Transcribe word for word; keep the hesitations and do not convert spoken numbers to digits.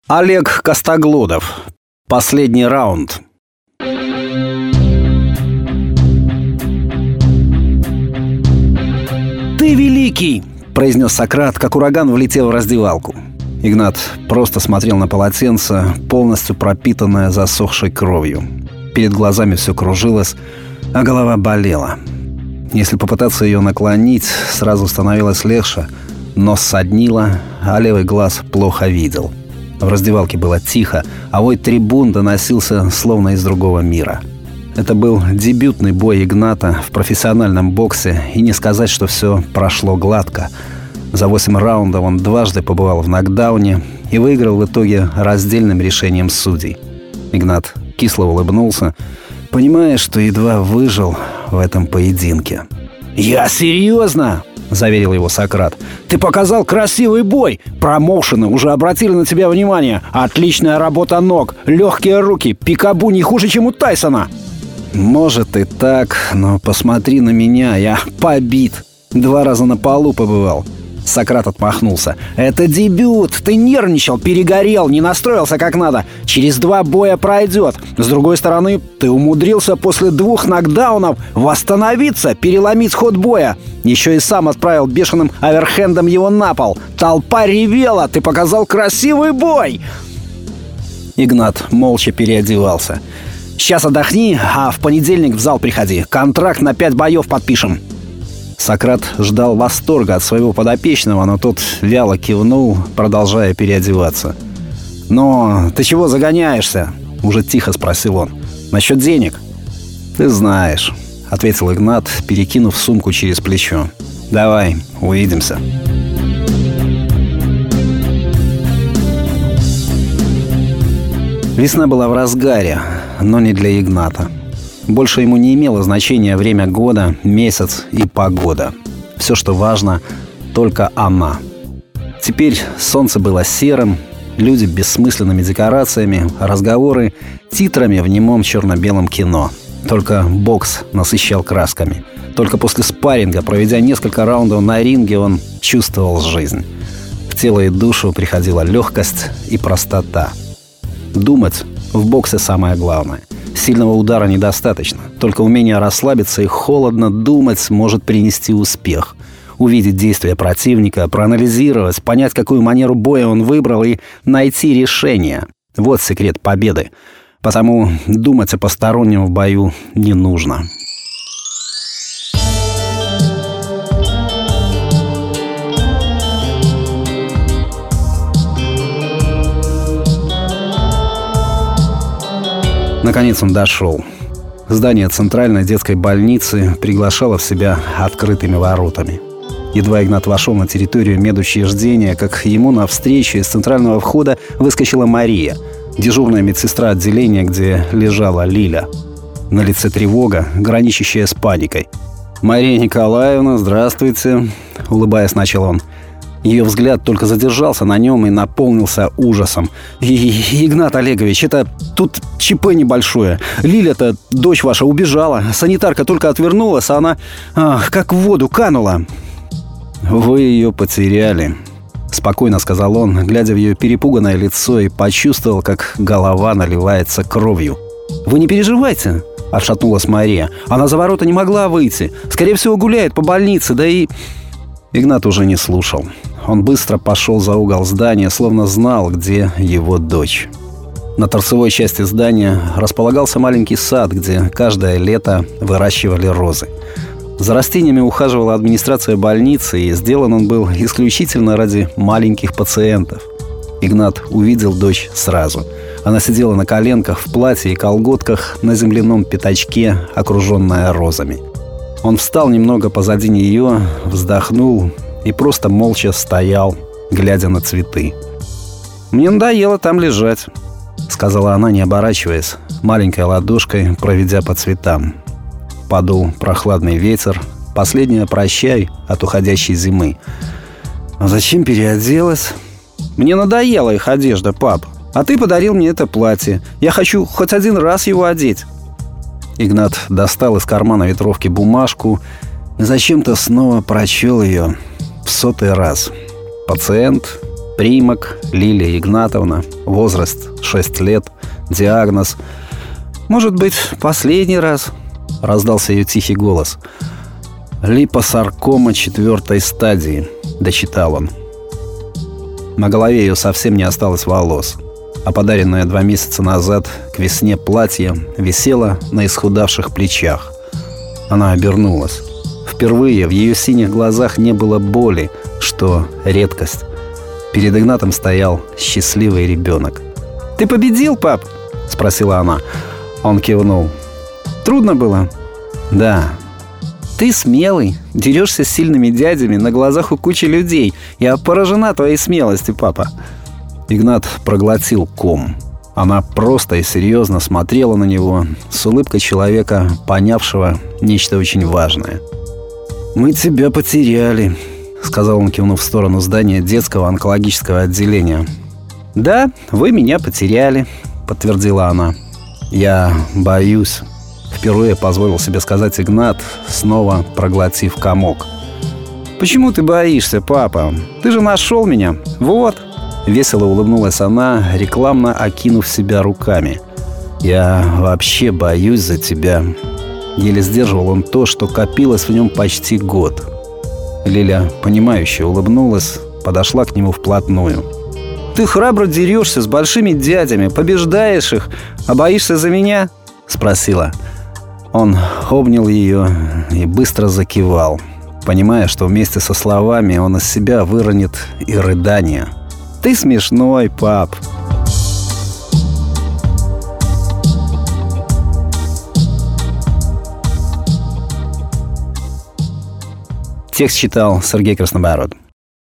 Олег Костоглотов. Последний раунд. «Ты великий!» — произнес Сократ, как ураган влетел в раздевалку. Игнат просто смотрел на полотенце, полностью пропитанное засохшей кровью. Перед глазами все кружилось, а голова болела. Если попытаться ее наклонить, сразу становилось легче. Нос соднило, а левый глаз плохо видел. В раздевалке было тихо, а вой трибун доносился словно из другого мира. Это был дебютный бой Игната в профессиональном боксе, и не сказать, что все прошло гладко. За восемь раундов он дважды побывал в нокдауне и выиграл в итоге раздельным решением судей. Игнат кисло улыбнулся, понимая, что едва выжил в этом поединке. «Я серьезно!» — заверил его Сократ. «Ты показал красивый бой! Промоушены уже обратили на тебя внимание! Отличная работа ног, легкие руки, пикабу не хуже, чем у Тайсона!» «Может и так, но посмотри на меня, я побит! Два раза на полу побывал!» Сократ отмахнулся. «Это дебют! Ты нервничал, перегорел, не настроился как надо. Через два боя пройдет. С другой стороны, ты умудрился после двух нокдаунов восстановиться, переломить ход боя. Еще и сам отправил бешеным оверхендом его на пол. Толпа ревела, ты показал красивый бой!» Игнат молча переодевался. «Сейчас отдохни, а в понедельник в зал приходи. Контракт на пять боев подпишем». Сократ ждал восторга от своего подопечного, но тот вяло кивнул, продолжая переодеваться. «Но ты чего загоняешься?» — уже тихо спросил он. «Насчет денег?» «Ты знаешь», — ответил Игнат, перекинув сумку через плечо. «Давай, увидимся». Весна была в разгаре, но не для Игната. Больше ему не имело значения время года, месяц и погода. Все, что важно, только она. Теперь солнце было серым, люди бессмысленными декорациями, разговоры титрами в немом черно-белом кино. Только бокс насыщал красками. Только после спарринга, проведя несколько раундов на ринге, он чувствовал жизнь. В тело и душу приходила легкость и простота. Думать в боксе самое главное. Сильного удара недостаточно. Только умение расслабиться и холодно думать может принести успех. Увидеть действия противника, проанализировать, понять, какую манеру боя он выбрал и найти решение. Вот секрет победы. Потому думать о постороннем в бою не нужно. Наконец он дошел. Здание центральной детской больницы приглашало в себя открытыми воротами. Едва Игнат вошел на территорию медучреждения, как ему навстречу из центрального входа выскочила Мария, дежурная медсестра отделения, где лежала Лиля. На лице тревога, граничащая с паникой. «Мария Николаевна, здравствуйте», — улыбаясь, начал он. Ее взгляд только задержался на нем и наполнился ужасом. И, «Игнат Олегович, это тут ЧП небольшое. Лиля-то, дочь ваша, убежала. Санитарка только отвернулась, а она ах, как в воду канула». «Вы ее потеряли», — спокойно сказал он, глядя в ее перепуганное лицо, и почувствовал, как голова наливается кровью. «Вы не переживайте», — отшатнулась Мария. «Она за ворота не могла выйти. Скорее всего, гуляет по больнице, да и...» Игнат уже не слушал. Он быстро пошел за угол здания, словно знал, где его дочь. На торцевой части здания располагался маленький сад, где каждое лето выращивали розы. За растениями ухаживала администрация больницы, и сделан он был исключительно ради маленьких пациентов. Игнат увидел дочь сразу. Она сидела на коленках в платье и колготках на земляном пятачке, окруженная розами. Он встал немного позади нее, вздохнул и просто молча стоял, глядя на цветы. «Мне надоело там лежать», — сказала она, не оборачиваясь, маленькой ладошкой проведя по цветам. Подул прохладный ветер, последнее «прощай» от уходящей зимы. «А зачем переоделась?» «Мне надоела их одежда, пап. А ты подарил мне это платье. Я хочу хоть один раз его одеть». Игнат достал из кармана ветровки бумажку и зачем-то снова прочел ее в сотый раз. Пациент Примак Лилия Игнатовна, возраст шесть лет, диагноз. «Может быть, последний раз?» — раздался ее тихий голос. «Липосаркома четвертой стадии», — дочитал он. На голове ее совсем не осталось волос, а подаренное два месяца назад к весне платье висело на исхудавших плечах. Она обернулась. Впервые в ее синих глазах не было боли, что редкость. Перед Игнатом стоял счастливый ребенок. «Ты победил, пап?» — спросила она. Он кивнул. «Трудно было?» «Да». «Ты смелый, дерешься с сильными дядями на глазах у кучи людей. Я поражена твоей смелостью, папа». Игнат проглотил ком. Она просто и серьезно смотрела на него с улыбкой человека, понявшего нечто очень важное. «Мы тебя потеряли», — сказал он, кивнув в сторону здания детского онкологического отделения. «Да, вы меня потеряли», — подтвердила она. «Я боюсь», — впервые позволил себе сказать Игнат, снова проглотив комок. «Почему ты боишься, папа? Ты же нашел меня. Вот». Весело улыбнулась она, рекламно окинув себя руками. «Я вообще боюсь за тебя». Еле сдерживал он то, что копилось в нем почти год. Лиля, понимающе улыбнулась, подошла к нему вплотную. «Ты храбро дерешься с большими дядями, побеждаешь их, а боишься за меня?» — спросила. Он обнял ее и быстро закивал, понимая, что вместе со словами он из себя выронит и рыдание. «Ты смешной, пап!» Текст читал Сергей Краснобород.